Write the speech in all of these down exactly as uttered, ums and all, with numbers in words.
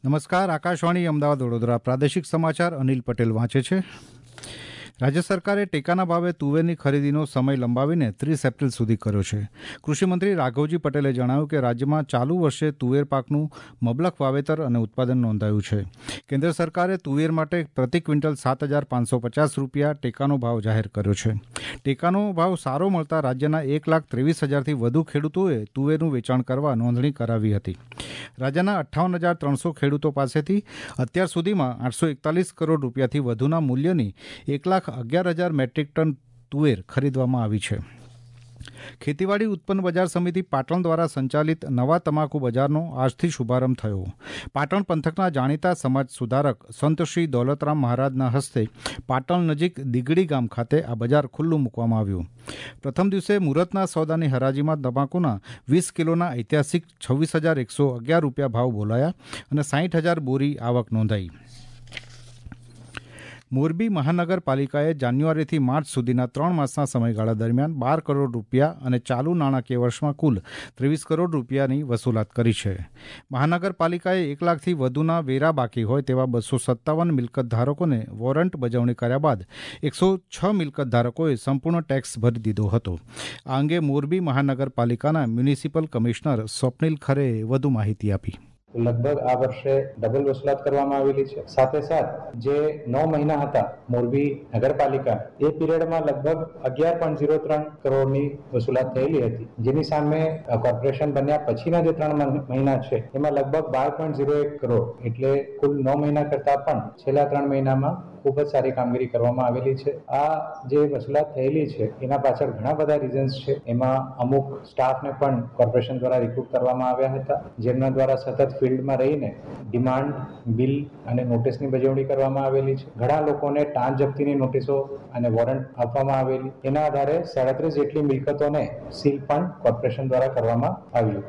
નમસ્કાર. આકાશવાણી અમદાવાદ વડોદરા પ્રાદેશિક સમાચાર અનિલ પટેલ વાંચે છે. રાજ્ય સરકારે ટેકાના ભાવે તુવેરની ખરીદીનો સમય લંબાવીને ત્રીસ એપ્રિલ સુધી કર્યો છે. કૃષિમંત્રી રાઘવજી પટેલે જણાવ્યું કે રાજ્યમાં ચાલુ વર્ષે તુવેર પાકનું મબલખ વાવેતર અને ઉત્પાદન નોંધાયું છે. કેન્દ્ર સરકારે તુવેર માટે પ્રતિ ક્વિન્ટલ સાત હજાર પાંચસો પચાસ રૂપિયા ટેકાનો ભાવ જાહેર કર્યો છે. ટેકાનો ભાવ સારો મળતા રાજ્યના એક લાખ ત્રેવીસ હજારથી વધુ ખેડૂતોએ તુવેરનું વેચાણ કરવા નોંધણી કરાવી હતી. રાજ્યના અઠ્ઠાવન હજાર ત્રણસો ખેડૂતો પાસેથી અત્યાર સુધીમાં આઠસો એકતાલીસ કરોડ રૂપિયાથી વધુના મૂલ્યની એક લાખ અગિયાર હજાર મેટ્રિક ટન તુવેર ખરીદવામાં આવી છે. ખેતીવાડી ઉત્પન્ન બજાર સમિતિ પાટણ દ્વારા સંચાલિત નવા તમાકુ બજારનો આજથી શુભારંભ થયો. પાટણ પંથકના જાણીતા સમાજ સુધારક સંત શ્રી દોલતરામ મહારાજના હસ્તે પાટણ નજીક દીગડી ગામ ખાતે આ બજાર ખુલ્લું મૂકવામાં આવ્યું. પ્રથમ દિવસે મુહૂર્તના સોદાની હરાજીમાં તમાકુના વીસ કિલોના ઐતિહાસિક છવ્વીસ હજાર એકસો અગિયાર રૂપિયા ભાવ બોલાયા અને સાહીઠ હજાર બોરી આવક નોંધાઈ. મોરબી મહાનગરપાલિકાએ જાન્યુઆરીથી માર્ચ સુધીના ત્રણ માસના સમયગાળા દરમિયાન બાર કરોડ રૂપિયા અને ચાલુ નાણાકીય વર્ષમાં કુલ ત્રેવીસ કરોડ રૂપિયાની વસૂલાત કરી છે. મહાનગરપાલિકાએ એક લાખથી વધુના વેરા બાકી હોય તેવા બસો સત્તાવન મિલકત ધારકોને વોરંટ બજાવણી કર્યા બાદ એકસો છ મિલકત ધારકોએ સંપૂર્ણ ટેક્સ ભરી દીધો હતો. આ અંગે મોરબી મહાનગરપાલિકાના મ્યુનિસિપલ કમિશનર સ્વપ્નિલ ખરેએ વધુ માહિતી આપી. લગભગ આ વર્ષે ડબલ વસૂલાત કરવામાં આવેલી છે. સાથે સાથ જે નવ મહિના હતા મોરબી નગરપાલિકા એ પીરિયડમાં લગભગ અગિયાર પોઈન્ટ ઝીરો ત્રણ કરોડની વસૂલાત થયેલી હતી, જેની સામે કોર્પોરેશન બન્યા પછીના જે ત્રણ મહિના છે એમાં લગભગ બાર પોઈન્ટ ઝીરો એક કરોડ એટલે કુલ નવ મહિના કરતા પણ છેલ્લા ત્રણ મહિનામાં ખૂબ જ સારી કામગીરી કરવામાં આવેલી છે. આ જે વસૂલાત થયેલી છે એના પાછળ ઘણા બધા રીઝન્સ છે. એમાં અમુક સ્ટાફને પણ કોર્પોરેશન દ્વારા રિક્રુટ કરવામાં આવ્યા હતા, જેમના દ્વારા સતત ફિલ્ડમાં રહીને ડિમાન્ડ, બિલ અને નોટિસની બજવણી કરવામાં આવેલી છે. ઘણા લોકોને ટાંચ જપ્તીની નોટિસો અને વોરંટ આપવામાં આવેલી. એના આધારે સાડત્રીસ જેટલી મિલકતોને સીલ પણ કોર્પોરેશન દ્વારા કરવામાં આવ્યું.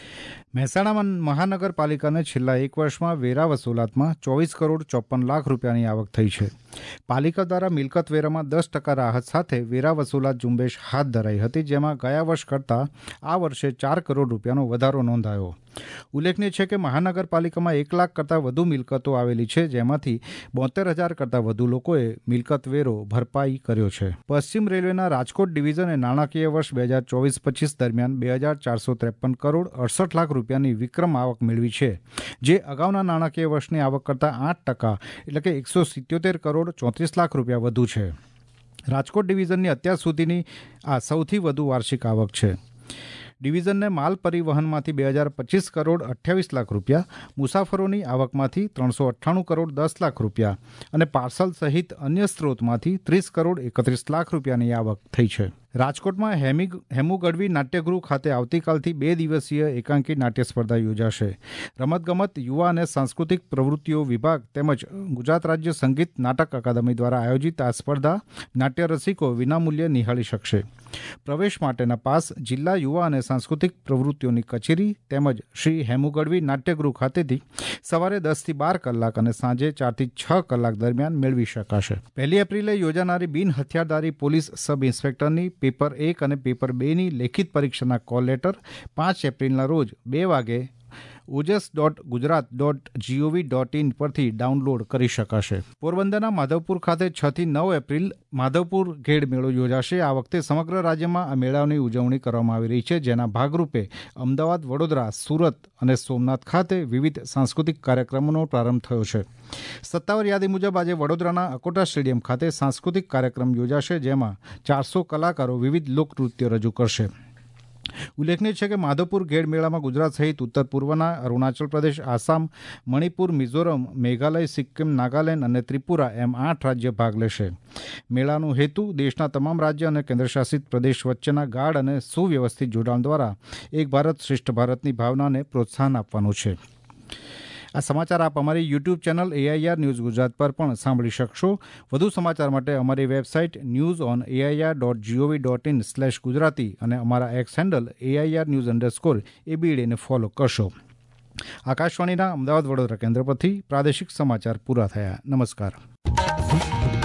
મહેસાણા મહાનગરપાલિકાને છેલ્લા એક વર્ષમાં વેરા વસૂલાતમાં ચોવીસ કરોડ ચોપન લાખ રૂપિયાની આવક થઈ છે. પાલિકા દ્વારા મિલકત વેરામાં દસ ટકા રાહત સાથે વેરા વસૂલાત ઝુંબેશ હાથ ધરાઈ હતી, જેમાં ગયા વર્ષ કરતાં આ વર્ષે ચાર કરોડ રૂપિયાનો વધારો નોંધાયો. ઉલ્લેખનીય છે કે મહાનગરપાલિકામાં એક લાખ કરતાં વધુ મિલકતો આવેલી છે, જેમાંથી બોતેર હજાર કરતાં વધુ લોકોએ મિલકત વેરો ભરપાઈ કર્યો છે. પશ્ચિમ રેલવેના રાજકોટ ડિવિઝને નાણાકીય વર્ષ બે હજાર ચોવીસ પચીસ દરમિયાન બે હજાર ચારસો ત્રેપન કરોડ અડસઠ લાખ રૂપિયાની વિક્રમ આવક મેળવી છે, જે અગાઉના નાણાકીય વર્ષની આવક કરતાં આઠ ટકા એટલે કે એકસો સિત્યોતેર કરોડ ચોત્રીસ લાખ રૂપિયા વધુ છે. રાજકોટ ડિવિઝનની અત્યાર સુધીની આ સૌથી વધુ વાર્ષિક આવક છે. ડિવિઝનને માલ પરિવહનમાંથી બે હજાર પચીસ કરોડ અઠ્યાવીસ લાખ રૂપિયા, મુસાફરોની આવકમાંથી ત્રણસો અઠ્ઠાણું કરોડ દસ લાખ રૂપિયા અને પાર્સલ સહિત અન્ય સ્ત્રોતમાંથી ત્રીસ કરોડ એકત્રીસ લાખ રૂપિયાની આવક થઈ છે. રાજકોટમાં હેમી હેમુ ગઢવી નાટ્યગૃહ ખાતે આવતીકાલથી બે દિવસીય એકાંકી નાટ્ય સ્પર્ધા યોજાશે. રમતગમત, યુવા અને સાંસ્કૃતિક પ્રવૃત્તિઓ વિભાગ તેમજ ગુજરાત રાજ્ય સંગીત નાટક અકાદમી દ્વારા આયોજિત આ સ્પર્ધા નાટ્ય રસિકો વિનામૂલ્યે નિહાળી શકશે. પ્રવેશ માટેના પાસ જિલ્લા યુવા અને સાંસ્કૃતિક પ્રવૃત્તિઓની કચેરી તેમજ શ્રી હેમુ ગઢવી નાટ્યગૃહ ખાતેથી સવારે દસથી બાર કલાક અને સાંજે ચારથી છ કલાક દરમિયાન મેળવી શકાશે. પહેલી એપ્રિલે યોજાનારી બિન હથિયારધારી પોલીસ સબ ઇન્સ્પેક્ટરની પેપર એક અને પેપર બે ની લેખિત પરીક્ષાના કોલ લેટર પાંચ એપ્રિલના રોજ બે વાગે Ojas dot Gujarat dot gov dot in પરથી ડાઉનલોડ કરી શકાશે. પોરબંદરના માધવપુર ખાતે છ થી નવ એપ્રિલ માધવપુર ઘેડ મેળો યોજાશે. આ વખતે સમગ્ર રાજ્યમાં આ મેળાની ઉજવણી કરવામાં આવી રહી છે, જેના ભાગરૂપે અમદાવાદ, વડોદરા, સુરત અને સોમનાથ ખાતે વિવિધ સાંસ્કૃતિક કાર્યક્રમોનો પ્રારંભ થયો છે. સત્તાવાર યાદી મુજબ આજે વડોદરાના અકોટા સ્ટેડિયમ ખાતે સાંસ્કૃતિક કાર્યક્રમ યોજાશે, જેમાં ચારસો કલાકારો વિવિધ લોકનૃત્ય રજૂ કરશે. ઉલ્લેખનીય છે કે માધવપુર ઘેડ મેળામાં ગુજરાત સહિત ઉત્તર પૂર્વના અરુણાચલ પ્રદેશ, આસામ, મણિપુર, મિઝોરમ, મેઘાલય, સિક્કિમ, નાગાલેન્ડ અને ત્રિપુરા એમ આઠ રાજ્ય ભાગ લેશે. મેળાનો હેતુ દેશના તમામ રાજ્ય અને કેન્દ્રશાસિત પ્રદેશ વચ્ચેના ગાઢ અને સુવ્યવસ્થિત જોડાણ દ્વારા એક ભારત શ્રેષ્ઠ ભારતની ભાવનાને પ્રોત્સાહન આપવાનું છે. આ સમાચાર આપ અમારી YouTube channel AIR news Gujarat પર પણ સાંભળી શકશો. વધુ સમાચાર માટે અમારી website news on AIR dot gov dot in slash Gujarati અને અમારા X handle AIR news underscore એબીડીને ફોલો કરશો. આકાશવાણીના અમદાવાદ વડોદરા કેન્દ્ર પરથી પ્રાદેશિક સમાચાર પૂરા થયા. નમસ્કાર.